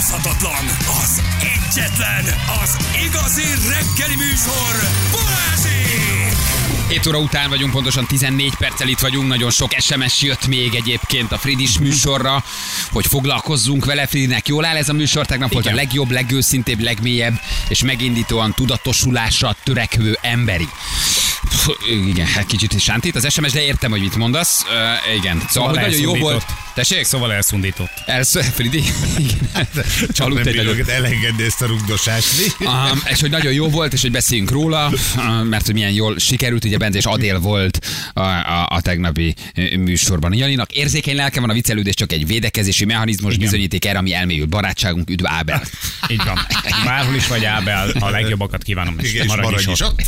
utánozhatatlan, az egyetlen, az igazi reggeli műsor, Balázsék! 7 óra után vagyunk, pontosan 14 perccel itt vagyunk, nagyon sok SMS jött még egyébként a Fridis műsorra, hogy foglalkozzunk vele. Fridinek jól áll ez a műsor, tegnap volt a legjobb, legőszintébb, legmélyebb és megindítóan tudatosulásra törekvő emberi. Igen, hát kicsit is sántít az SMS, de értem, hogy mit mondasz. Igen, szóval hogy nagyon jó volt. Tessék? Szóval elszundított. Fridi? Csak nem bírok elengedni ezt a rugdosást. És hogy nagyon jó volt, és hogy beszéljünk róla, mert hogy milyen jól sikerült, ugye Bence és Adél volt a tegnapi műsorban. Janinak érzékeny lelke van, a viccelődés csak egy védekezési mechanizmus, bizonyíték erre, ami elmélyült barátságunk, üdv Ábel. Így van. Bárhol is vagy Ábel, a legjobbakat kívánom, és maradj is ott.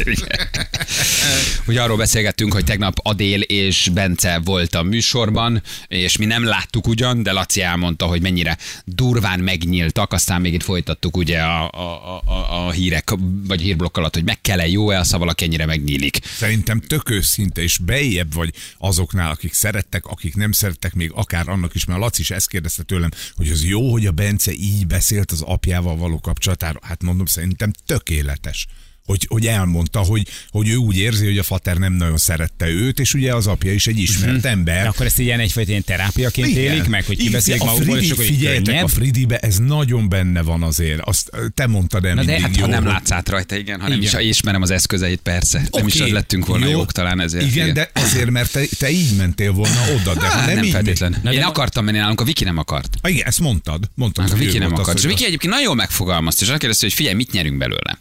Ugye arról beszélgettünk, hogy tegnap Adél és Bence volt a műsorban, és mi nem láttuk ugyan, de Laci elmondta, hogy mennyire durván megnyíltak, aztán még itt folytattuk ugye a hírek, vagy hírblokk alatt, hogy meg kell-e, jó-e, az, ha valaki ennyire megnyílik. Szerintem tök őszinte, és beljebb vagy azoknál, akik szerettek, akik nem szerettek, még akár annak is, mert a Laci is ezt kérdezte tőlem, hogy az jó, hogy a Bence így beszélt az apjával való kapcsolatáról. Hát mondom, szerintem tökéletes. Hogy elmondta, hogy ő úgy érzi, hogy a fater nem nagyon szerette őt, és ugye az apja is egy ismert ember. De akkor ezt ilyen egyfajta ilyen terápiaként élik meg, hogy kibeszélik magukból, és akkor figyeljetek, a Fridibe ez nagyon benne van azért. Azt te mondtad el mindig. De hát, ha nem látsz át rajta, igen, hanem is ismerem az eszközeit, persze. Okay. Nem is az lettünk volna jók talán ezért. Igen, de azért, mert te így mentél volna oda, de ha nem feltétlen. Én akartam menni nálunk, a Viki nem akart. Igen, ezt mondtad. A Viki nem akart. És a Viki egyébként nagyon megfogalmazta, és azt kérdezte, hogy figyelj, mit nyerünk belőle.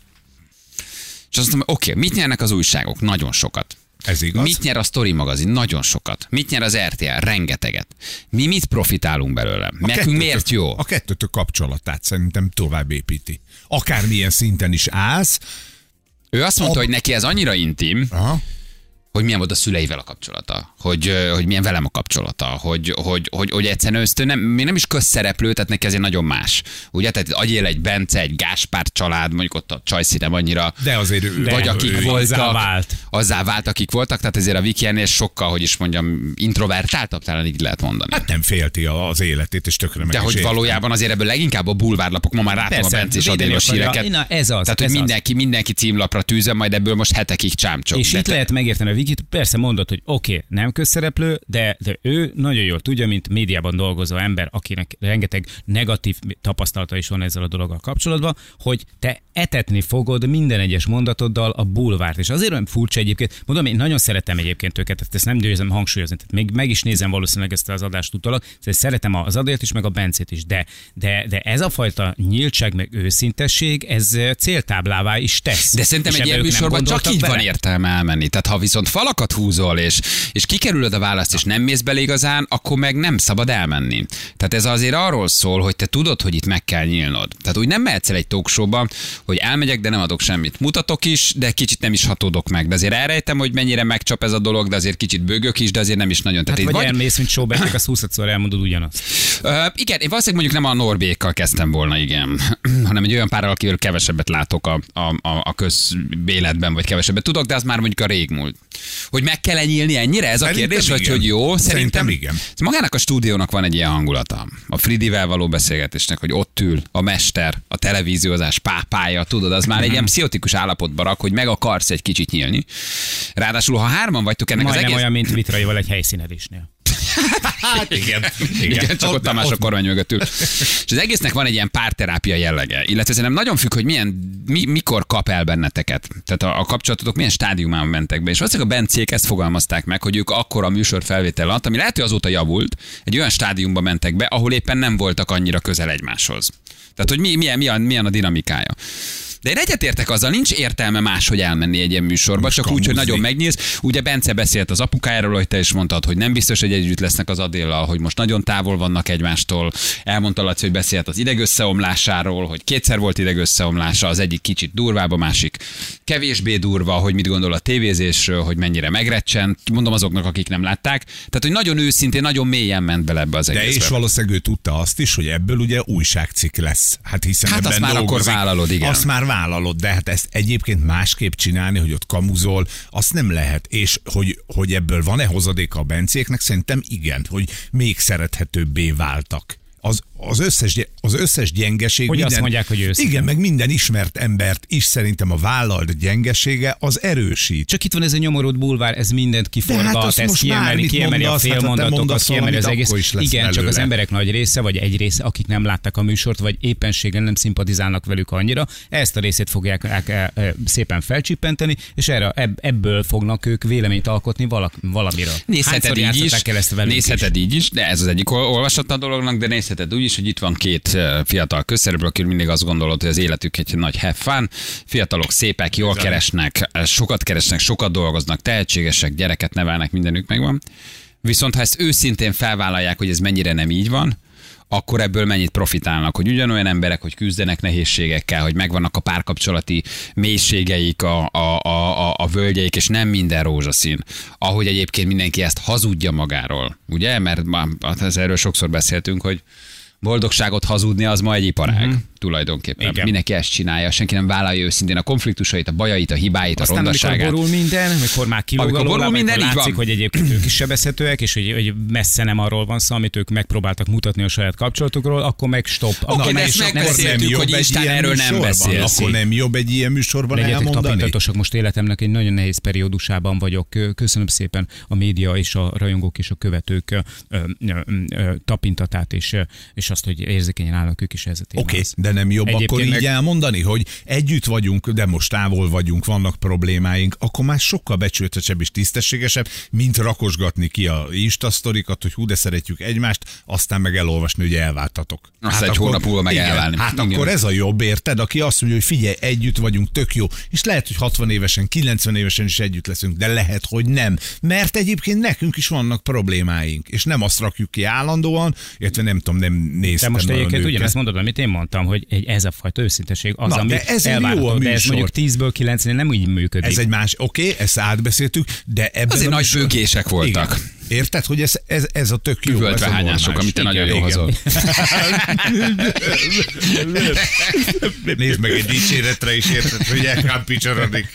És azt mondom, oké, mit nyernek az újságok? Nagyon sokat. Ez igaz. Mit nyer a Story magazin? Nagyon sokat. Mit nyer az RTL? Rengeteget. Mi mit profitálunk belőle? Nekünk miért jó? A kettőtök kapcsolatát szerintem tovább építi. Akármilyen szinten is állsz. Ő azt mondta, hogy neki ez annyira intim, hogy milyen volt a szüleivel a kapcsolata, hogy milyen velem a kapcsolata, hogy egyszerűen még nem is közszereplő, tehát neki azért nagyon más. Ugye, tehát Agyél egy Bence, egy Gáspár család, mondjuk ott a Csajci nem annyira, de azért vagy akik voltak, azzá vált, akik voltak, tehát azért a Viki ennél sokkal, hogy is mondjam, introvertáltabb, talán így lehet mondani. Hát nem félti az életét, és tökre meg de hogy valójában azért ebből leginkább a bulvárlapok, ma már látom a Bence és Adélos híreket. Tehát, hogy mindenki címlapra tűzön, majd ebből most hetekig csámcsok. És itt lehet megérteni a Vikit, persze mondod, hogy oké, nem közszereplő, de ő nagyon jól tudja, mint médiában dolgozó ember, akinek rengeteg negatív tapasztalata is van ezzel a dologgal kapcsolatban, hogy te etetni fogod minden egyes mondatoddal a bulvárt. És azért olyan furcsa egyébként, mondom, én nagyon szeretem egyébként őket, ezt nem győzem hangsúlyozni, tehát még meg is nézem valószínűleg ezt az adást utólag, szeretem az Adélt is, meg a Bencét is, de ez a fajta nyíltság, meg őszintesség, ez céltáblává is tesz. De szerintem egy ilyen műsorban csak így van értelme elmenni. Tehát ha viszont falakat húzol, és kikerülöd a választ, és nem mész bele igazán, akkor meg nem szabad elmenni. Tehát ez azért arról szól, hogy te tudod, hogy itt meg kell nyílnod. Tehát úgy nem mehetsz el egy talkshowba, hogy elmegyek, de nem adok semmit. Mutatok is, de kicsit nem is hatódok meg. De azért elrejtem, hogy mennyire megcsap ez a dolog, de azért kicsit bőgök is, de azért nem is nagyon. Tehát vagy elmész, mint showback, az 20-szor elmondod ugyanazt. Igen, én valószínűleg mondjuk nem a Norbékkal kezdtem volna, igen, hanem egy olyan párral, akivel kevesebbet látok a közéletben, vagy kevesebbet tudok, de az már mondjuk a régmúlt. Hogy meg kell nyílni ennyire? Ez szerintem a kérdés, vagy hogy jó? Szerintem igen. Magának a stúdiónak van egy ilyen hangulata. A Fridivel való beszélgetésnek, hogy ott ül a mester, a televíziózás pápája, tudod, az már egy ilyen pszichotikus állapotba rak, hogy meg akarsz egy kicsit nyílni. Ráadásul, ha hárman vagytok ennek majdnem az egész... olyan, mint Vitraival egy helyszínelésnél. Hát igen, csak ott Tamás a kormány mögött ül. És az egésznek van egy ilyen párterápia jellege, illetve szerintem nagyon függ, hogy mikor kap el benneteket. Tehát a kapcsolatotok milyen stádiumában mentek be. És valószínűleg a Bencék ezt fogalmazták meg, hogy ők akkor a műsor felvétel alatt, ami lehet, hogy azóta javult, egy olyan stádiumba mentek be, ahol éppen nem voltak annyira közel egymáshoz. Tehát, hogy milyen a dinamikája. De én egyetértek azzal, nincs értelme máshogy elmenni egy ilyen műsorba, most csak úgy, hogy nagyon megnyílsz. Ugye Bence beszélt az apukájáról, hogy te is mondtad, hogy nem biztos, hogy együtt lesznek az Adéllal, hogy most nagyon távol vannak egymástól. Elmondta Laci, hogy beszélt az idegösszeomlásáról, hogy kétszer volt idegösszeomlása, az egyik kicsit durvább, a másik kevésbé durva, hogy mit gondol a tévézésről, hogy mennyire megrecsent. Mondom azoknak, akik nem látták. Tehát, hogy nagyon őszintén, nagyon mélyen ment bele ebbe az egészbe. De és valószínűleg ő tudta azt is, hogy ebből ugye újságcikk lesz. Hát hiszen hát azt már akkor vállalod, igen. Azt már vállalod, de hát ezt egyébként másképp csinálni, hogy ott kamuzol, azt nem lehet. És hogy ebből van-e hozadéka a Bencéknek, szerintem igen, hogy még szerethetőbbé váltak. az összes gyengeség. Hogy azt mondják, hogy őszinte. Igen, meg minden ismert embert is szerintem a vállalt gyengesége az erősít. Csak itt van ez a nyomorult bulvár, ez mindent kiforgat, ez kiemeli a félmondatokat, kiemeli az egész. Igen, csak az emberek nagy része, vagy egy része, akik nem látták a műsort, vagy éppenséggel nem szimpatizálnak velük annyira, ezt a részét fogják szépen felcsippenteni, és ebből fognak ők véleményt alkotni valamiről. Nézheted így is, de ez az egyik olvasata a dolognak, de nézheted úgy is, hogy itt van két fiatal közszereplő, akik mindig azt gondolod, hogy az életük egy nagy have fun. Fiatalok szépek, jól keresnek, sokat dolgoznak, tehetségesek, gyereket nevelnek, mindenük megvan. Viszont ha ezt őszintén felvállalják, hogy ez mennyire nem így van, akkor ebből mennyit profitálnak, hogy ugyanolyan emberek, hogy küzdenek nehézségekkel, hogy megvannak a párkapcsolati mélységeik, a völgyeik, és nem minden rózsaszín. Ahogy egyébként mindenki ezt hazudja magáról, ugye? Mert erről sokszor beszéltünk, hogy boldogságot hazudni az ma egy iparág. Tulajdonképpen. Igen. Mindenki ezt csinálja, senki nem vállalja őszintén a konfliktusait, a bajait, a hibáit, a rondaságát. Amikor borul minden, amikor már kilóg alóla, amikor látszik, hogy egyébként ők is sebezhetőek, és hogy messze nem arról van szó, amit ők megpróbáltak mutatni a saját kapcsolatukról, akkor meg stop. Oké, de ezt megbeszéltük, hogy Isten erről nem beszélsz. Akkor nem jobb egy ilyen műsorban elmondani? Legyetek tapintatosak, most életemnek egy nagyon nehéz periódusában vagyok. Köszönöm szépen a média és a rajongók és a követők tapintatát, és azt, hogy érzékenyen állnak ők is ez a témához. Oké, de nem jobb egyébként akkor így elmondani, hogy együtt vagyunk, de most távol vagyunk, vannak problémáink, akkor már sokkal becsületesebb és tisztességesebb, mint rakosgatni ki a Insta-sztorikat, hogy hú, de szeretjük egymást, aztán meg elolvasni, hogy elváltatok. Aztán egy hónap múlva meg elválni. Hát igen. Akkor ez a jobb, érted? Aki azt mondja, hogy figyelj, együtt vagyunk, tök jó, és lehet, hogy 60 évesen, 90 évesen is együtt leszünk, de lehet, hogy nem. Mert egyébként nekünk is vannak problémáink, és nem azt rakjuk ki állandóan, illetve nem tudom, nem néztem. De most egyébként ugyanezt mondod, amit én mondtam, hogy ez a fajta őszinteség az, ami elvárható, de ez mondjuk 10-ből 9-nél nem úgy működik. Ez egy más, oké, ezt átbeszéltük, de ebben azért nagy bőgések voltak. Igen. Érted, hogy ez a tök jó. Üvöltvehányások, amit te nagyon jól hozol. Nézd meg, egy dicséretre is érted, hogy elkámpicsarodik.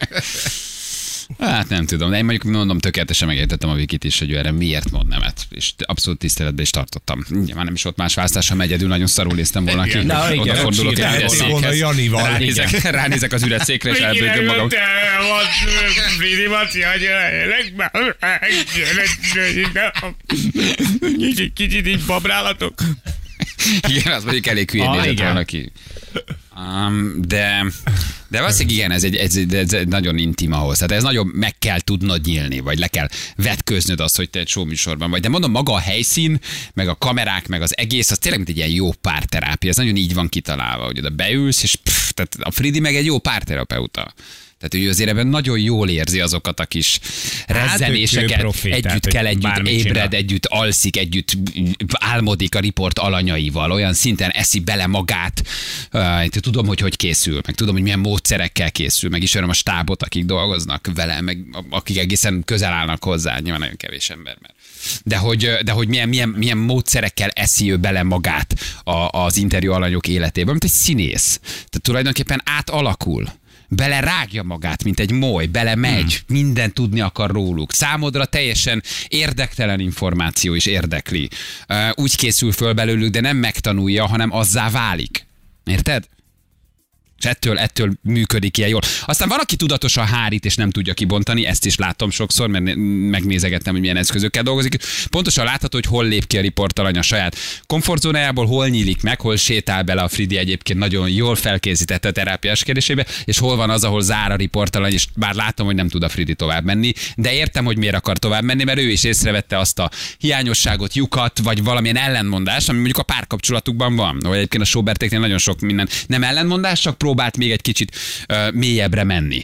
Hát nem tudom, de én mondjuk mondom, tökéletesen megértettem a Vikit is, hogy ő erre miért mond nemet, és abszolút tiszteletben is tartottam. Már nem is ott más választásom, egyedül nagyon szarul néztem volna ki. Odafordulok egy üres székhez. Ránézek az üres székre, és elbőgöm magam. Kicsit így babrálatok. Igen, az mondjuk elég hülyén nézett volna ki. De valószínűleg igen, ez egy nagyon intim ahhoz. Tehát ez nagyon meg kell tudnod nyílni, vagy le kell vetköznöd azt, hogy te egy showműsorban vagy. De mondom, maga a helyszín, meg a kamerák, meg az egész, az tényleg mint egy ilyen jó párterápia. Ez nagyon így van kitalálva, hogy oda beülsz, és tehát a Fridi meg egy jó párterapeuta. Tehát ő azért ebben nagyon jól érzi azokat a kis rezzenéseket. Együtt kell, együtt ébred, együtt alszik, együtt álmodik a riport alanyaival. Olyan szinten eszi bele magát. Tudom, hogy készül, meg tudom, hogy milyen módszerekkel készül, meg ismerem a stábot, akik dolgoznak vele, meg akik egészen közel állnak hozzá. Nyilván nagyon kevés ember, de hogy milyen módszerekkel eszi ő bele magát az interjú alanyok életében, mint egy színész. Tehát tulajdonképpen átalakul. Belerágja magát, mint egy moly, belemegy, mindent tudni akar róluk. Számodra teljesen érdektelen információ is érdekli. Úgy készül föl belőlük, de nem megtanulja, hanem azzá válik. Érted? És ettől működik ilyen jól. Aztán van, aki tudatosan hárít, és nem tudja kibontani, ezt is látom sokszor, mert megnézegettem, hogy milyen eszközökkel dolgozik. Pontosan látható, hogy hol lép ki a riportalany a saját komfortzónájából, hol nyílik meg, hol sétál bele a Fridi egyébként nagyon jól felkészítette a terápiás kérdésébe, és hol van az, ahol zár a riportalany, és bár látom, hogy nem tud a Fridi tovább menni, de értem, hogy miért akar tovább menni, mert ő is észrevette azt a hiányosságot, lyukat, vagy valamilyen ellentmondást, ami mondjuk a párkapcsolatukban van. Vagy egyébként a Sobertéknél nagyon sok minden nem ellentmondás, csak próbált még egy kicsit mélyebbre menni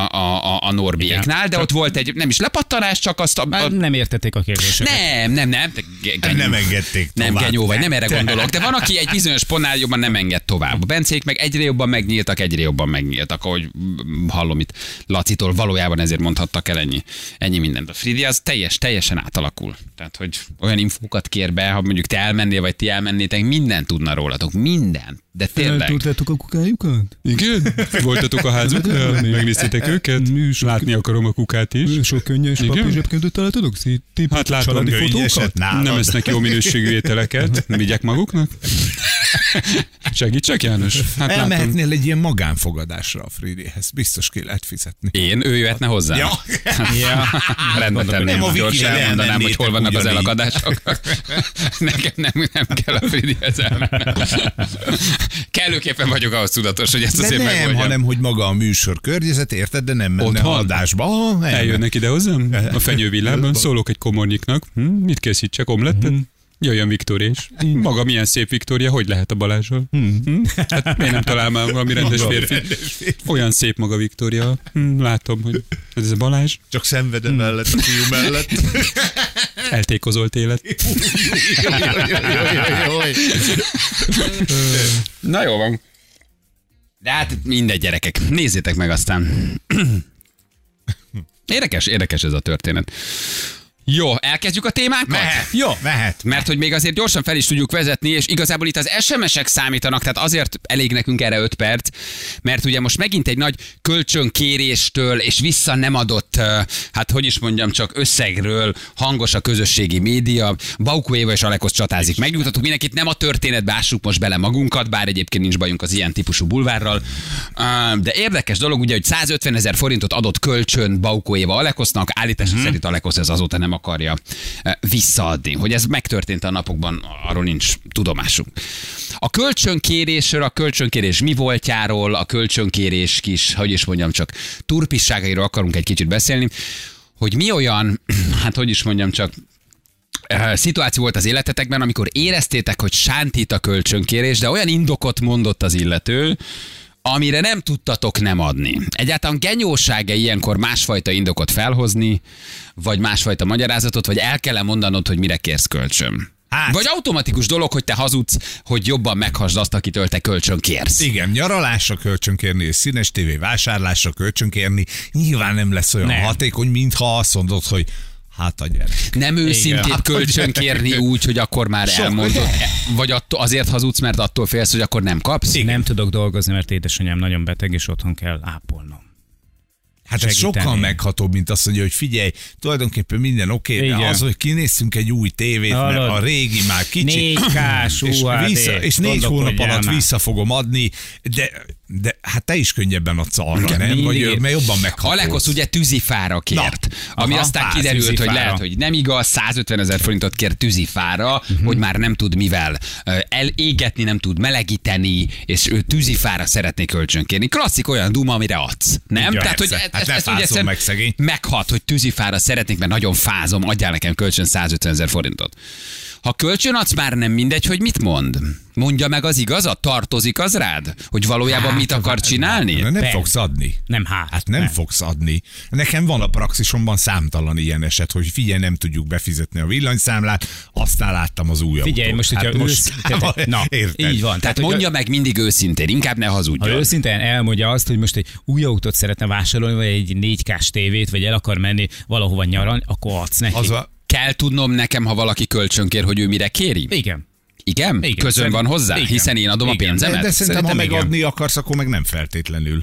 a Norbiéknál, de ott volt egy, nem is lepattanás, csak azt nem értették a kérdéseket. Nem engedték tovább. Nem genyó vagy, nem erre gondolok, de van, aki egy bizonyos pontnál jobban nem enged tovább. A Bencék meg egyre jobban megnyíltak, ahogy hallom itt Lacitól, valójában ezért mondhattak el ennyi mindent. A Fridi az teljesen átalakul. Tehát, hogy olyan infókat kér be, ha mondjuk te elmennél, vagy ti elmennétek, mindent tudna rólatok, mindent. De tényleg. Eltúrtátok a kukájukat? Igen? Voltatok a házuknál? Megnéztétek őket? Látni akarom a kukát is. Sok könnyes papír zsebkendőt találtatok? Hát látom, fotókat? nem esznek jó minőségű ételeket. Vigyek maguknak? Segítsek, János? Hát Elmehetnél egy ilyen magánfogadásra a Fridihez. Biztos ki lehet fizetni. Ő jöhetne hozzá? Ja. Rendben Nem tenném. a Gyorsan Vikire elmondanám, hogy hol vannak az ugyanígy. elakadások. Nekem nem kell a Fridihez elmennem. Kellőképpen vagyok ahhoz tudatos, hogy ezt De azért nem, megoldjam. hanem hogy maga a műsor környezet, érted, de nem menne Otthon? adásba. Eljönnek ide hozzám? A fenyővillában szólok egy komornyiknak. Mit készítsek, omlettet? Jöjjön Viktória is. Maga milyen szép Viktória, hogy lehet a Balázsról? Hát miért nem talál már valami rendes férfi? Olyan szép maga Viktória. Látom, hogy ez a Balázs. Csak szenvedem mellett, a fiú mellett. Eltékozolt élet. Na jó van. De hát mindegy, gyerekek. Nézzétek meg aztán. Érdekes ez a történet. Jó, elkezdjük a témákat? Mehet. Jó. Mehet. Mert hogy még azért gyorsan fel is tudjuk vezetni, és igazából itt az SMS-ek számítanak, tehát azért elég nekünk erre 5 perc, mert ugye most megint egy nagy kölcsönkéréstől és vissza nem adott, hát hogy is mondjam, csak összegről hangos a közösségi média. Baukó Éva és Alekosz csatázik. Megnyugtatok mindenkit, nem a történetbe ássuk most bele magunkat, bár egyébként nincs bajunk az ilyen típusú bulvárral. De érdekes dolog ugye, hogy 150 000 forintot adott kölcsön Baukó Éva Alekosznak, állítása szerint Alekosz ez azóta nem akarja visszaadni. Hogy ez megtörtént a napokban, arról nincs tudomásunk. A kölcsönkérésről, a kölcsönkérés mi voltjáról, a kölcsönkérés kis, hogy is mondjam, csak turpisságairól akarunk egy kicsit beszélni, hogy mi olyan, hát hogy is mondjam, csak szituáció volt az életetekben, amikor éreztétek, hogy sántít a kölcsönkérés, de olyan indokot mondott az illető, amire nem tudtatok nem adni. Egyáltalán genyóság-e ilyenkor másfajta indokot felhozni, vagy másfajta magyarázatot, vagy el kell mondanod, hogy mire kérsz kölcsön? Hát. Vagy automatikus dolog, hogy te hazudsz, hogy jobban meghasd azt, akitől te kölcsön kérsz. Igen, nyaralásra kölcsönkérni és színes tévé vásárlásra kölcsönkérni nyilván nem lesz olyan hatékony, mintha azt mondod, hogy hát a gyerek. Nem őszintét kölcsön kérni úgy, hogy akkor már elmondod. Vagy azért hazudsz, mert attól félsz, hogy akkor nem kapsz? Nem tudok dolgozni, mert édesanyám nagyon beteg, és otthon kell ápolnom. Hát ez sokkal meghatóbb, mint azt mondja, hogy figyelj, tulajdonképpen minden oké, de Igen. az, hogy kinézzünk egy új tévét, mert a régi már kicsi, 4K-s és 4 hónap alatt vissza fogom adni, de hát te is könnyebben adsz arra, nem? Vagy, mert jobban meghatódsz. Alekosz ugye tűzifára kért, ami aztán kiderült, hogy lehet, hogy nem igaz, 150 000 forintot kér tűzifára, hogy már nem tud mivel elégetni, nem tud melegíteni, és ő tűzifára szeretné kölcsönkérni. Klasszik olyan duma, amire adsz, nem? Ja, Tehát, hogy hát ne fázzon meg, szegény. meghat, hogy tűzifára szeretnék, mert nagyon fázom, adjál nekem kölcsön 150 000 forintot. Ha kölcsön adsz, már nem mindegy, hogy mit mond. Mondja meg az igazat, tartozik az rád? Hogy valójában mit akar csinálni? Nem fogsz adni. Nem Hát nem fogsz adni. Nekem van a praxisomban számtalan ilyen eset, hogy figyelj, nem tudjuk befizetni a villanyszámlát, aztán láttam az új Figyelj, autót. most, hogyha érted? így van. Tehát mondja meg mindig őszintén, inkább ne hazudjon. Ha őszintén elmondja azt, hogy most egy új autót szeretne vásárolni, vagy egy 4K-s tévét, vagy el akar menni valahova nyaralni, akkor adsz neki. Kell tudnom nekem, ha valaki kölcsönkér, hogy ő mire kéri? Igen. Igen? Közön van hozzá? Igen. Hiszen én adom a pénzemet? De szerintem, ha igen. megadni akarsz, akkor meg nem feltétlenül.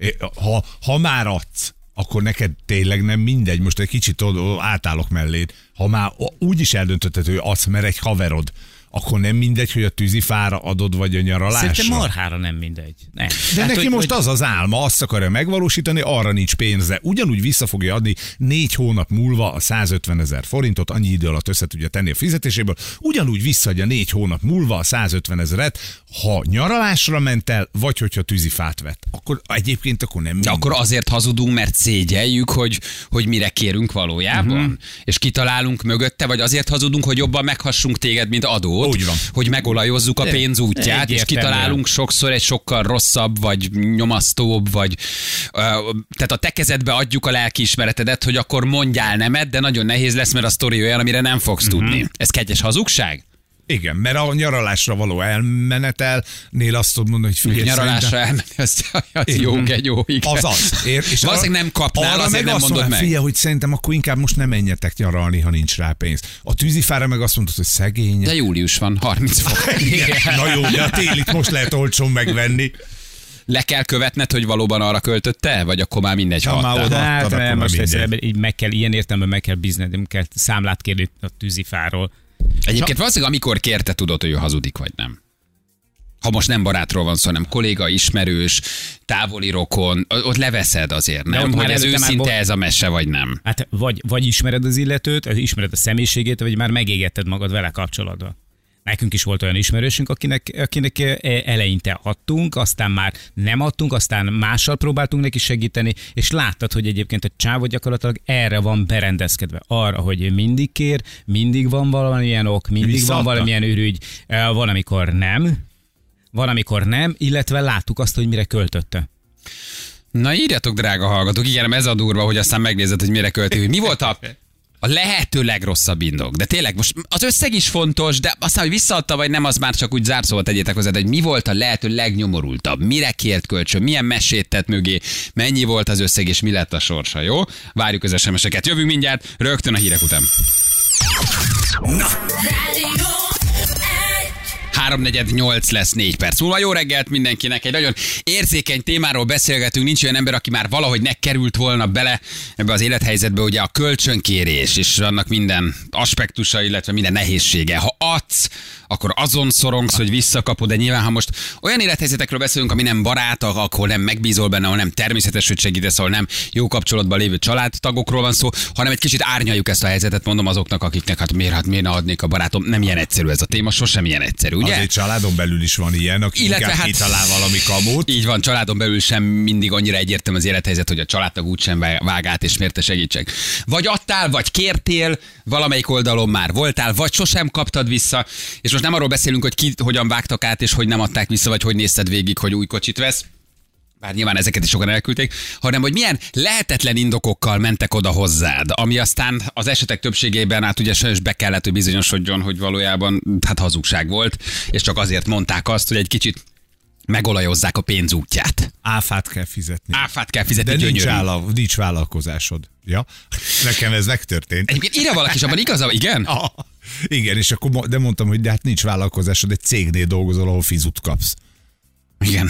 Ha már adsz, akkor neked tényleg nem mindegy. Most egy kicsit átállok melléd. Ha már úgy is eldöntötted, hogy adsz, mert egy haverod, akkor nem mindegy, hogy a tűzifára adod, vagy a nyaralásra. Szerintem marhára nem mindegy. Nem. De Hát, neki most az az álma, azt akarja megvalósítani, arra nincs pénze. Ugyanúgy vissza fogja adni 4 hónap múlva a 150 000 forintot, annyi idő alatt össze tudja tenni a fizetéséből, ugyanúgy visszaadja 4 hónap múlva a 150 000-et, ha nyaralásra ment el, vagy hogyha tűzifát vett. Akkor egyébként akkor nem De akkor azért hazudunk, mert szégyeljük, hogy mire kérünk valójában? És kitalálunk mögötte, vagy azért hazudunk, hogy jobban meghassunk téged, mint adót? Úgy van. Hogy megolajozzuk a pénz útját, és kitalálunk sokszor egy sokkal rosszabb, vagy nyomasztóbb, vagy tehát a te kezedbe adjuk a lelkiismeretedet, hogy akkor mondjál nemet, de nagyon nehéz lesz, mert a sztori olyan, amire nem fogsz tudni. Ez kegyes hazugság? Igen, mert a nyaralásra való elmenetelnél azt tudod mondani, hogy figyelj, Nyaralásra elmenni, az jó genyó, igen. Azaz. És valószínűleg nem kapnál, azért nem mondod meg. Figyelj, hogy szerintem akkor inkább most nem menjetek nyaralni, ha nincs rá pénz. A tűzifára meg azt mondod, hogy szegény. De július van, 30 fok. Na jó, de a télit most lehet olcsón megvenni. Le kell követned, hogy valóban arra költötte, vagy akkor már mindegy, ha már adtál? oda. Hát akkor nem, most mindegy. egyszerűen így meg kell, ilyen értelemben meg kell bízni, nem kell számlát kérni a tűzifáról. Egyébként valószínűleg amikor kérte, tudod, hogy ő hazudik, vagy nem. Ha most nem barátról van szó, hanem kolléga, ismerős, távoli rokon, ott leveszed azért, nem? Hogy ez őszinte ez a mese, vagy nem? Hát vagy ismered az illetőt, ismered a személyiségét, vagy már megégetted magad vele kapcsolatban. Nekünk is volt olyan ismerősünk, akinek eleinte adtunk, aztán már nem adtunk, aztán mással próbáltunk neki segíteni, és láttad, hogy egyébként a csávó gyakorlatilag erre van berendezkedve. Arra, hogy mindig kér, mindig van valamilyen ok, mindig van valamilyen ürügy, van, amikor nem, illetve láttuk azt, hogy mire költötte. Na írjatok, drága hallgatók, igen, ez a durva, hogy aztán megnézed, hogy mire költi, hogy mi volt a lehető legrosszabb indok. De tényleg most az összeg is fontos, de aztán, hogy visszaadta vagy nem, az már csak úgy zárszóval tegyétek hozzá, hogy mi volt a lehető legnyomorultabb, mire kért kölcsön, milyen mesét tett mögé, mennyi volt az összeg és mi lett a sorsa, jó? Várjuk az SMS-eket, jövünk mindjárt, rögtön a hírek után. Na. 3:48 lesz 4 perc múlva. Jó reggelt mindenkinek, egy nagyon érzékeny témáról beszélgetünk, nincs olyan ember, aki már valahogy ne került volna bele ebbe az élethelyzetbe, ugye a kölcsönkérés, és annak minden aspektusa, illetve minden nehézsége. Ha adsz, akkor azon szorongsz, hogy visszakapod, de nyilván, ha most olyan élethelyzetekről beszélünk, ami nem barát, akkor nem megbízol benne, ahol nem természetes, hogy segítesz, ahol nem jó kapcsolatban lévő családtagokról van szó, hanem egy kicsit árnyaljuk ezt a helyzetet, mondom azoknak, akiknek hát miért ne adnék a barátom. Nem ilyen egyszerű ez a téma, sosem ilyen egyszerű, ugye? Azért családon belül is van ilyen, aki inkább kitalál valami kamut. Így van, családon belül sem mindig annyira egyértelmű az élethelyzet, hogy a családtag úgysem vág át, és miért te segítsek. Vagy adtál, vagy kértél, valamelyik oldalon már voltál, vagy sosem kaptad vissza, és most nem arról beszélünk, hogy ki hogyan vágtak át, és hogy nem adták vissza, vagy hogy nézted végig, hogy új kocsit vesz. Bár nyilván ezeket is sokan elküldték, hanem hogy milyen lehetetlen indokokkal mentek oda hozzád, ami aztán az esetek többségében át ugye sajnos be kellett, hogy bizonyosodjon, hogy valójában hát hazugság volt, és csak azért mondták azt, hogy egy kicsit megolajozzák a pénz útját. Áfát kell fizetni. Áfát kell fizetni, de gyönyörű. nincs vállalkozásod. Ja? Nekem ez megtörtént. Egyébként írja valaki is, abban igaza, igen? Igen, és akkor de mondtam, hogy de hát nincs vállalkozásod, egy cégnél dolgozol, ahol fizut kapsz. Igen.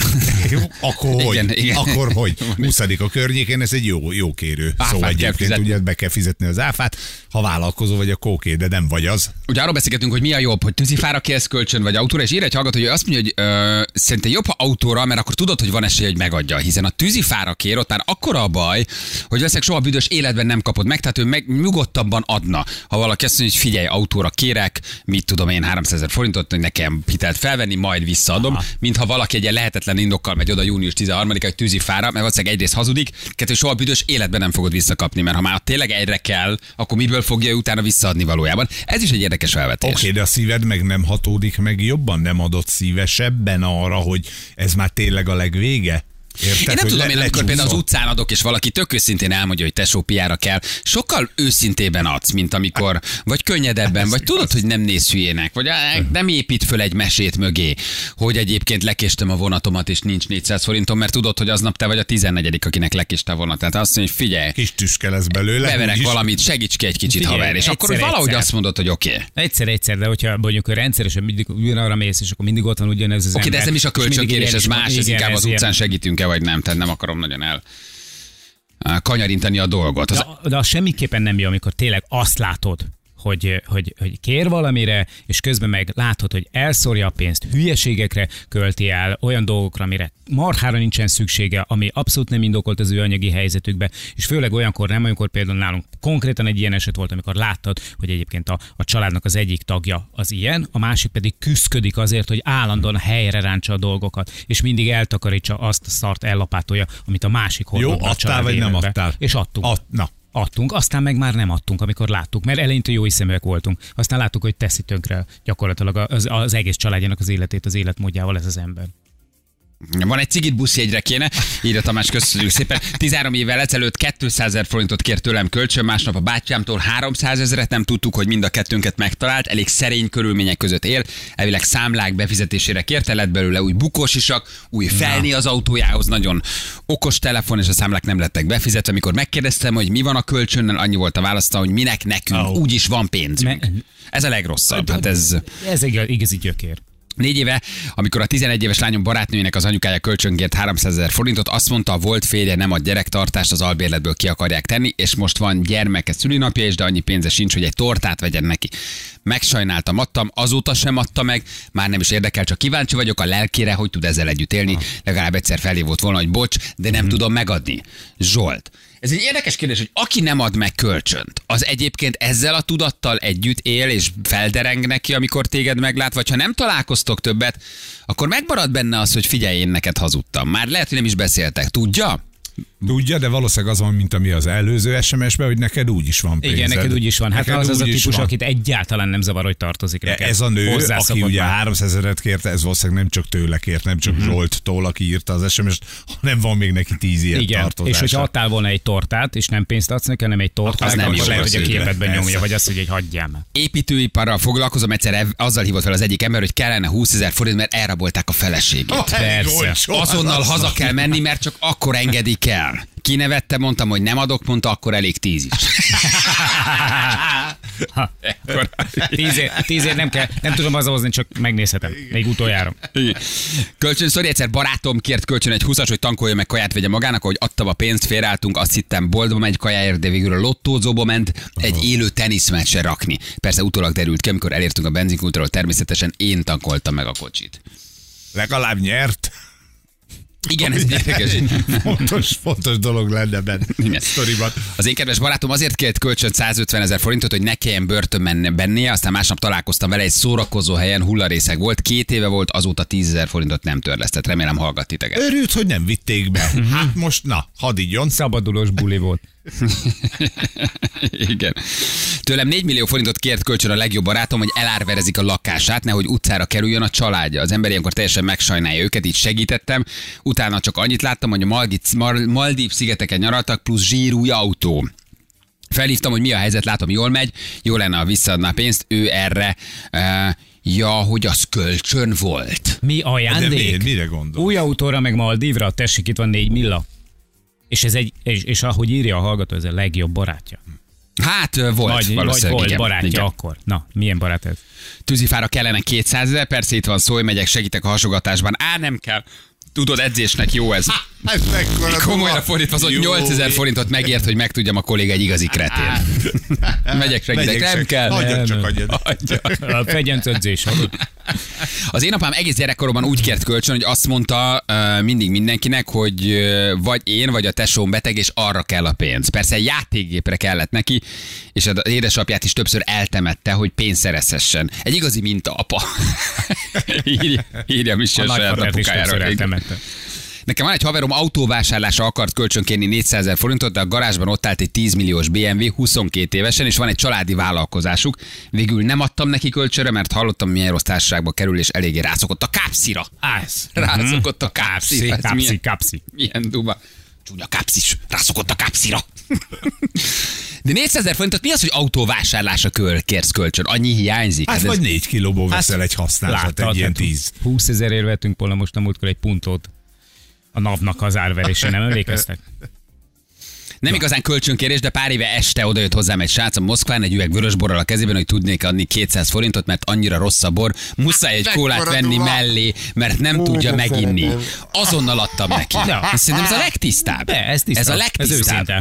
Akkor hogy? Igen. Akkor hogy? 20. a környékén ez egy jó kérő. Szóval egyébként ugye be kell fizetni az áfát, ha vállalkozó vagy, akkor oké, de nem vagy az. Ugye arról beszélgetünk, hogy mi a jobb, hogy tűzifára kérsz kölcsön, vagy autóra, és ír egy hallgató, hogy azt mondja, hogy szerintem jobb, ha autóra, mert akkor tudod, hogy van esély, hogy megadja, hiszen a tűzifára kér, ott már akkora a baj, hogy veszek soha büdös életben nem kapod meg, tehát ő meg nyugodtabban adna. Ha valaki azt mondja, hogy figyelj, autóra kérek, mit tudom én, 300 000 forintot, hogy nekem hitelt felvenni, majd visszaadom, mintha valaki egy lehetetlen indokkal megy oda június 13-a, hogy tűzifára, mert valószínűleg egyrészt hazudik, kettő soha büdös életben nem fogod visszakapni, mert ha már tényleg egyre kell, akkor miből fogja utána visszaadni valójában. Ez is egy érdekes felvetés. Oké, de a szíved meg nem hatódik meg jobban, nem adott szívesebben arra, hogy ez már tényleg a legvége? Érted, én nem tudom, én amikor például az utcán adok, és valaki tök őszintén elmondja, hogy tesó, piára kell, sokkal őszintében adsz, mint amikor, vagy könnyedebben, vagy tudod, hogy nem néz hülyének, vagy nem épít föl egy mesét mögé, hogy egyébként lekéstem a vonatomat, és nincs 400 forintom, mert tudod, hogy aznap te vagy a 14., akinek lekéste a vonat. Tehát azt mondja, hogy figyelj, kis tüske lesz belőle. Beverek valamit, segíts ki egy kicsit, figyelj, haver. És akkor valahogy azt mondod, hogy oké. Egyszer, de hogyha mondjuk rendszeresen mindig ugyanarra mész, és akkor mindig ott van ugyanez az ember. De ez nem is a kölcsönkérés, ez más, ez inkább az utcán segítünk-e, vagy nem, tehát nem akarom nagyon kanyarintani a dolgot. De az semmiképpen nem jó, amikor tényleg azt látod, hogy kér valamire, és közben meg látod, hogy elszórja a pénzt, hülyeségekre költi el, olyan dolgokra, amire marhára nincsen szüksége, ami abszolút nem indokolt az ő anyagi helyzetükbe, és főleg olyankor nem, amikor például nálunk konkrétan egy ilyen eset volt, amikor láttad, hogy egyébként a családnak az egyik tagja az ilyen, a másik pedig küszködik azért, hogy állandóan helyre ráncsa a dolgokat, és mindig eltakarítsa azt a szart, ellapátolja, amit a másik hordott a család vagy életbe. nem adtál? És adtunk. Adtunk, aztán meg már nem adtunk, amikor láttuk, mert eleinte jó hiszeműek voltunk. Aztán láttuk, hogy teszi tönkre gyakorlatilag az egész családjának az életét, az életmódjával ez az ember. Van egy cigit buszjegyre kéne, írja Tamás, köszönjük szépen. 13 évvel ezelőtt 200 000 forintot kért tőlem kölcsön, másnap a bátyámtól 300 000, nem tudtuk, hogy mind a kettőnket megtalált, elég szerény körülmények között él, elvileg számlák befizetésére kérte, lett belőle új bukósisak, új felni az autójához, nagyon okos telefon, és a számlák nem lettek befizetve. Amikor megkérdeztem, hogy mi van a kölcsönnel, annyi volt a választa, hogy minek nekünk, úgyis van pénzünk. Ez a legrosszabb. Hát ez igazi gyökér. 4 éve, amikor a 11 éves lányom barátnőjének az anyukája kölcsönkért 300 000 forintot, azt mondta, a volt férje nem ad gyerektartást, az albérletből ki akarják tenni, és most van gyermeke szülinapja is, de annyi pénze sincs, hogy egy tortát vegyen neki. Megsajnáltam, adtam, azóta sem adta meg, már nem is érdekel, csak kíváncsi vagyok a lelkére, hogy tud ezzel együtt élni. Legalább egyszer felhívott volna, hogy bocs, de nem tudom megadni. Zsolt. Ez egy érdekes kérdés, hogy aki nem ad meg kölcsönt, az egyébként ezzel a tudattal együtt él, és feldereng neki, amikor téged meglát, vagy ha nem találkoztok többet, akkor megmarad benne az, hogy figyelj, én neked hazudtam. Már lehet, hogy nem is beszéltek. Tudja? Tudja, de valószínűleg az van, mint ami az előző SMS-ben, hogy neked úgy is van pénzed. Igen, neked úgy is van. Hát neked az az a úgy is típus, van. akit egyáltalán nem zavar, hogy tartozik neked. Ez a nő, aki ugye már. 300 000 kérte, ez valószínűleg nem csak tőle kért, nem csak Zsolttól, aki írta az SMS-t, hanem van még neki 10 ilyen Igen, tartozása. és hogyha adtál volna egy tortát, és nem pénzt adsz neki, hanem egy tortát, Az nem akkor jó lehet, hogy a beszélve. képedben nyomja, Persze. vagy azt, hogy hagyjál már. Építőiparral foglalkozom, egyszer azzal hívott fel az egyik ember, hogy kellene 20 000 forint, mert elrabolták a feleségét. Persze. Azonnal haza kell menni, mert csak akkor engedik el. Kinevette, mondtam, hogy nem adok, mondta, akkor elég 10 is. 10 ér nem kell, nem tudom hazahozni, csak megnézhetem. Még utoljára. Kölcsön, szóri, egyszer barátom kért kölcsön egy 20-as, hogy tankolja meg kaját vegye magának, ahogy adtam a pénzt, félreálltunk, azt hittem boltba megy kajáért, de végül a lottózóba ment egy élő teniszmeccse rakni. Persze utólag derült ki, amikor elértünk a benzinkútról, természetesen én tankoltam meg a kocsit. Legalább nyert. Igen, ez érdekes. Fontos dolog lenne benne. Igen. Sztoriban. Az én kedves barátom azért kért kölcsön 150 000 forintot, hogy ne kelljen börtönben bennie, aztán másnap találkoztam vele egy szórakozó helyen, hullarészeg volt, 2 éve volt, azóta 10 000 forintot nem törlesztett. Remélem hallgat titeket. Örült, hogy nem vitték be. Hát most, na, hadd igyon. Szabadulós buli volt. Igen. Tőlem 4 millió forintot kért kölcsön a legjobb barátom, hogy elárverezik a lakását, nehogy utcára kerüljön a családja. Az ember ilyenkor teljesen megsajnálja őket, így segítettem. Utána csak annyit láttam, hogy a Maldív szigeteken nyaraltak, plusz zsírúj autó. Felhívtam, hogy mi a helyzet, látom, jól megy, jó lenne, ha visszaadná a pénzt. Ő erre, hogy az kölcsön volt. Mi De ajándék? mire gondol? Új autóra meg Maldívra, tessék, itt van 4 milla. És ez és ahogy írja a hallgató, ez a legjobb barátja. Hát volt, Vagy valószínűleg, volt igen. barátja Igen. akkor. Na, milyen barát ez? Tűzifára kellene 200 000, persze itt van szó, megyek, segítek a hasogatásban. Nem kell. Tudod, edzésnek jó ez. Ez mekkora Komolyra dolog. fordítva, az, hogy Jó. 8000 forintot megért, hogy megtudjam, a kolléga egy igazi kretén. Megyek, segítek, nem kell. Hagyjad csak, Nem. hagyjad. A fegyencedzés. Az én apám egész gyerekkoromban úgy kért kölcsön, hogy azt mondta mindig mindenkinek, hogy vagy én, vagy a tesóm beteg, és arra kell a pénz. Persze játékgépre kellett neki, és az édesapját is többször eltemette, hogy pénzt szerezhessen. Egy igazi minta apa. írja Michel A saját nagyfatert is többször apukájára. eltemette. Nekem van egy haverom, autóvásárlásra akart kölcsön kérni 400 000 forintot, de a garázsban ott állt egy 10 milliós BMW 22 évesen, és van egy családi vállalkozásuk. Végül nem adtam neki kölcsönre, mert hallottam, milyen rossz társaságba kerül, és eléggé rászokott a kápszira. Rászokott a kápszira. Kapszi. Milyen duma. Csúnya kápszis. Rászokott a kápszira. De 400 000 forintot mi az, hogy autóvásárlásra kérsz kölcsön? Annyi hiányzik? Hát ez- vagy 4 kilóból veszel egy használat, Láttad, egy ilyen hát 10. 20 000 vettünk volna most a múltkor egy puntót. A NAV-nak az árverésén, nem emlékeztek? Nem igazán kölcsönkérés, de pár éve este odajött hozzám egy srác a Moszkván egy üveg vörösborral a kezében, hogy tudnék adni 200 forintot, mert annyira rossz a bor. Muszáj egy kólát venni mellé, mert nem tudja meginni. Azonnal adtam neki. Ja. Szerintem ez a legtisztább. De, ez tiszta. Ez a Ez legtisztább. őszinte.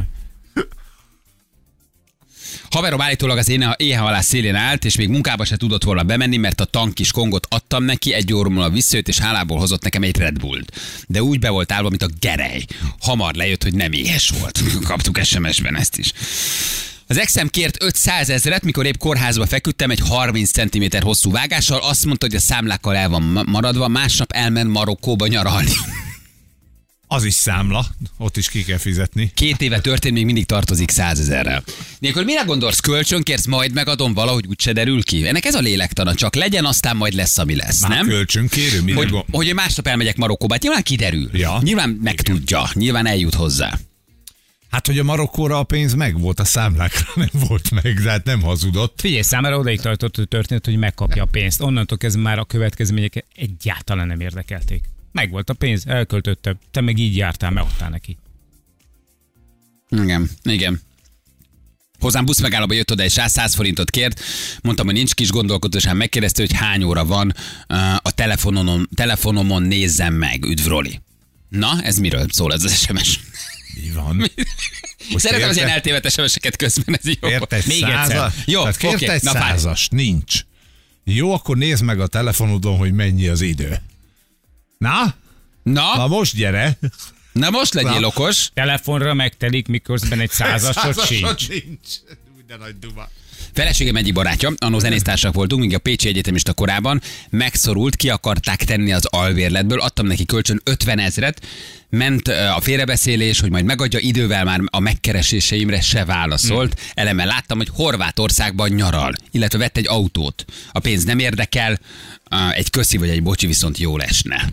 Haverom állítólag az éhhalál szélén állt, és még munkába se tudott volna bemenni, mert a tankis kongot adtam neki, 1 óra múlva visszajött, és hálából hozott nekem egy Red Bullt. De úgy be volt állva, mint a gerej. Hamar lejött, hogy nem éhes volt. Kaptuk SMS-ben ezt is. Az exem kért 500 000, mikor épp kórházba feküdtem egy 30 cm hosszú vágással, azt mondta, hogy a számlákkal el van maradva, másnap elment Marokkóba nyaralni. Az is számla, ott is ki kell fizetni. 2 éve történt, még mindig tartozik 100 000-rel. Nélkül mire gondolsz, kölcsönkérsz, majd megadom valahogy, úgyse derül ki? Ennek ez a lélektana, csak legyen, aztán majd lesz, ami lesz, Már nem? kölcsönkérő, mire Hogy, gond... hogy én másnap elmegyek Marokkóba, hát nyilván kiderül. Ja. Nyilván megtudja, nyilván eljut hozzá. Hát, hogy a Marokkóra a pénz megvolt, a számlákra nem volt meg, tehát nem hazudott. Figyelj, számára odaig tartott, hogy történt, hogy megkapja a pénzt. Onnantól kezdve már a következmények egyáltalán nem érdekelték. Megvolt a pénz, elköltötte, te meg így jártál, megadtál neki. Igen, igen. Hozzám buszmegállóba jött oda egy 100 forintot kért, mondtam, hogy nincs, kis gondolkodósan megkérdezte, hogy hány óra van a telefonomon nézzem meg, üdv Roli. Na, ez miről szól ez az SMS? Mi van? Szeretem az ilyen eltévedt SMS-eket közben, ez jó. Kért egy Még egyszer. százas? Jó, Tehát kért oké, egy na, várj. 100-as, nincs. Jó, akkor nézd meg a telefonodon, hogy mennyi az idő. Na Na most gyere. most legyél Na. okos. Telefonra megtelik, miközben egy százasot sincs. De nagy duma. Feleségem egyik barátja, annó zenésztársak voltunk, míg a Pécsi Egyetemista korában, megszorult, ki akarták tenni az albérletből, adtam neki kölcsön 50 000, ment a félrebeszélés, hogy majd megadja, idővel már a megkereséseimre se válaszolt. Eleme láttam, hogy Horvátországban nyaral, illetve vett egy autót. A pénz nem érdekel, egy köszi vagy egy bocsi viszont jól esne.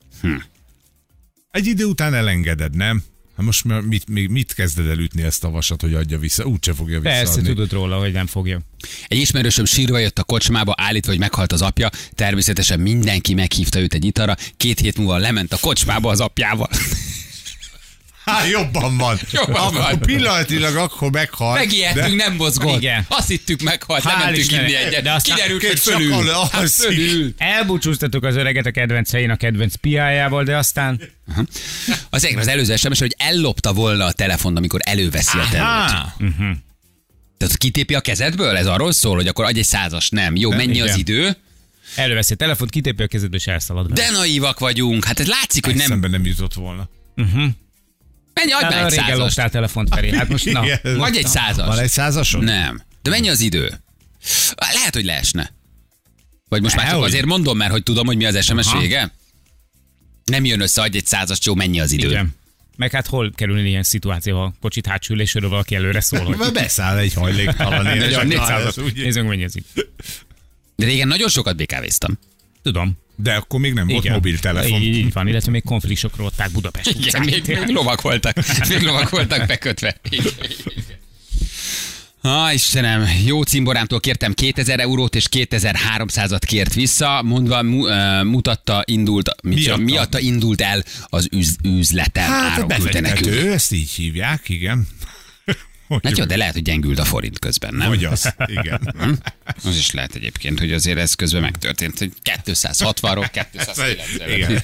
Egy idő után elengeded, nem? Hát most már mit kezded el ütni ezt a vasat, hogy adja vissza? Úgyse fogja visszaadni. Persze, tudod róla, hogy nem fogja. Egy ismerősöm sírva jött a kocsmába, állítva, hogy meghalt az apja. Természetesen mindenki meghívta őt egy italra. 2 hét múlva lement a kocsmába az apjával. Jobban van. Jobban van. Pillanatilag akkor meghalt. Megijedtünk, nem mozgott. Igen. Azt hittük meghalt, Hál' lementünk Istennek. inni egyet. De aztán Kiderült, hogy csak fölül. alszik. Fölül. Elbúcsúztatok az öreget a kedvenc helyén a kedvenc piájával, de aztán... Az előző SMS, hogy ellopta volna a telefont, amikor előveszi a telót. Tehát kitépi a kezedből? Ez arról szól, hogy akkor adj egy 100-as. Nem. Jó, mennyi az igen. idő? Előveszi a telefont, kitépi a kezedbe és elszalad vele. De naívak vagyunk. Hát ez látszik, hogy nem. Eszembe nem jutott volna. Mennyi, adj már egy Régen 100-ast. loptál telefont, Feri. Hát most na. Igen. Adj egy 100-as. Van egy 100-asod? Nem. De mennyi az idő? Lehet, hogy leesne. Vagy most már csak Dehogy. azért mondom, mert hogy tudom, hogy mi az SMS Aha. vége? Nem jön össze, adj egy 100-as, jó, mennyi az idő? Igen. Meg hát hol kerülni ilyen szituációval, a kocsit hátsó ülésről valaki előre szól, hogy Mert beszáll egy hajléktalan. Nagyon édes, 400-at. úgy- Nézzünk, mennyi az idő. De régen nagyon sokat BKV-ztam. Tudom. De akkor még nem volt mobiltelefon. Így van, illetve még konfliktusokról adták Budapest Igen, utcáin. még lovak voltak. Még lovak voltak bekötve. Istenem, jó cimborámtól kértem 2000 eurót, és 2300-at kért vissza, mondva mutatta, indult, miatta indult el az üzletem. Hát a Áron küldte nekünk. befektető, ezt így hívják, igen. Hát jó, de lehet, hogy gyengült a forint közben, nem? Vagy az, igen. Az is lehet egyébként, hogy azért ez közben megtörtént, hogy 260-ról 290-re. Igen.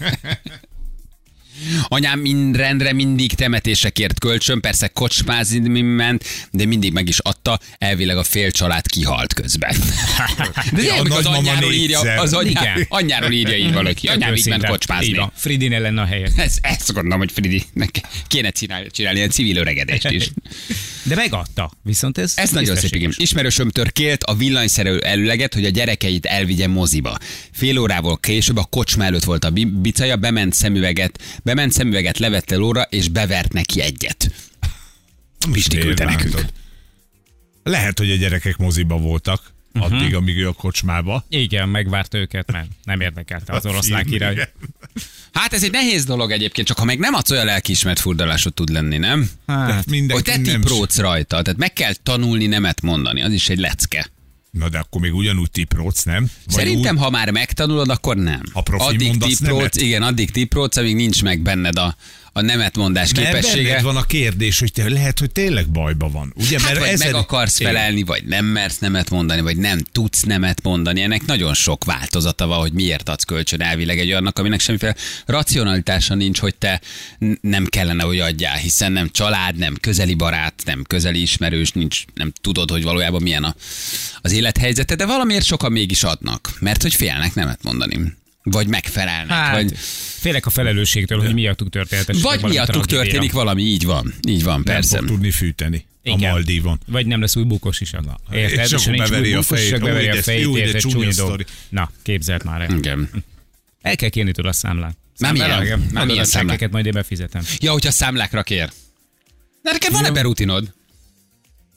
Anyám rendre mindig temetésre kért kölcsön, persze kocsmázni ment, de mindig meg is adta, elvileg a fél család kihalt közben. De Ja, az nagymama anyjáról írja, négyszer. Igen. anyjáról írja így valaki. Anyám így ment kocsmázni. Fridinél lenne a helye. Ezt gondolom, hogy Fridinek kéne csinálni ilyen civil öregedést is. De megadta. Viszont ez Ez nagyon szép, igen. tisztességes. Ismerősömtől kért a villanyszerelő előleget, hogy a gyerekeit elvigye moziba. Fél órával később a kocsma előtt volt a bicaja, bement szemüveget levett le óra, és bevert neki egyet. Pisti küldte nekünk. Látod. Lehet, hogy a gyerekek moziba voltak, addig, amíg ő a kocsmába. Igen, megvárt őket, mert nem érdekelte az oroszlán király. Igen. Hát ez egy nehéz dolog egyébként, csak ha meg nem adsz, olyan lelkiismert furdalásod tud lenni, nem? Hát, Hogy Mindenki te nem... tipródsz rajta, tehát meg kell tanulni nemet mondani, az is egy lecke. Na de akkor még ugyanúgy tipródsz, nem? Vagy Szerintem, úgy, ha már megtanulod, akkor nem. Ha profi addig mondasz tipródsz, nemet? igen, addig tipródsz, amíg nincs meg benned a nemetmondás mert képessége. benned van a kérdés, hogy te lehet, hogy tényleg bajba van. Ugye, Hát, vagy ezen- meg akarsz Igen. felelni, vagy nem mersz nemet mondani, vagy nem tudsz nemet mondani. Ennek nagyon sok változata van, hogy miért adsz kölcsön elvileg egy olyannak, aminek semmiféle racionalitása nincs, hogy te nem kellene, hogy adjál, hiszen nem család, nem közeli barát, nem közeli ismerős, nem tudod, hogy valójában milyen az élethelyzete, de valamiért sokan mégis adnak, mert hogy félnek nemet mondani. Vagy megfelelnek, hát, vagy félek a felelősségtől, hogy miattuk történt. vagy miattuk történik valami, így van, Nem persze. fog tudni fűteni a Igen. Maldívon. Vagy nem lesz új bukos is. Érted? és akkor nincs új beveri a bukos, fejét. csak beveri Ó, a de- fejét, jó, de érted? csúnya Csúnya sztori. dolog. Na, képzeld már el. Igen. El kell kérni tőle a számlát. Már milyen? Számlára, Már Mondod, milyen a számlát? csekkeket majd én befizetem. Ja, hogyha számlákra kér. De neked van ebben rutinod?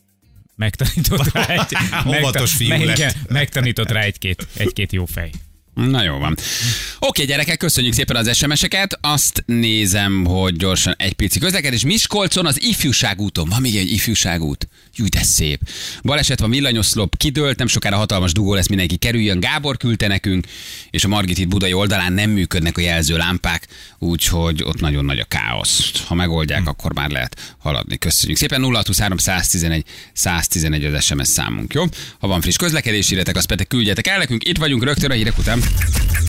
Megtanított rá Óvatos fiú lett. megtanított rá egy-két jó fej. Na jó van. Oké, gyerekek, köszönjük szépen az SMS-eket. Azt nézem, hogy gyorsan egy pici közlekedés. Miskolcon az ifjúságúton. Van még egy ifjúságút. Jú, de szép. Baleset van, villanyoszlop kidőlt, nem sokára hatalmas dugó lesz, mindenki kerüljön. Gábor küldte nekünk, és a Margit híd budai oldalán nem működnek a jelzőlámpák, úgyhogy ott nagyon nagy a káosz. Ha megoldják, akkor már lehet haladni. Köszönjük szépen. 0623 111 111 az SMS számunk, jó? Ha van friss közlekedés, írjatok, azt pedig küldjetek el nekünk. Itt vagyunk rögtön a hírek után.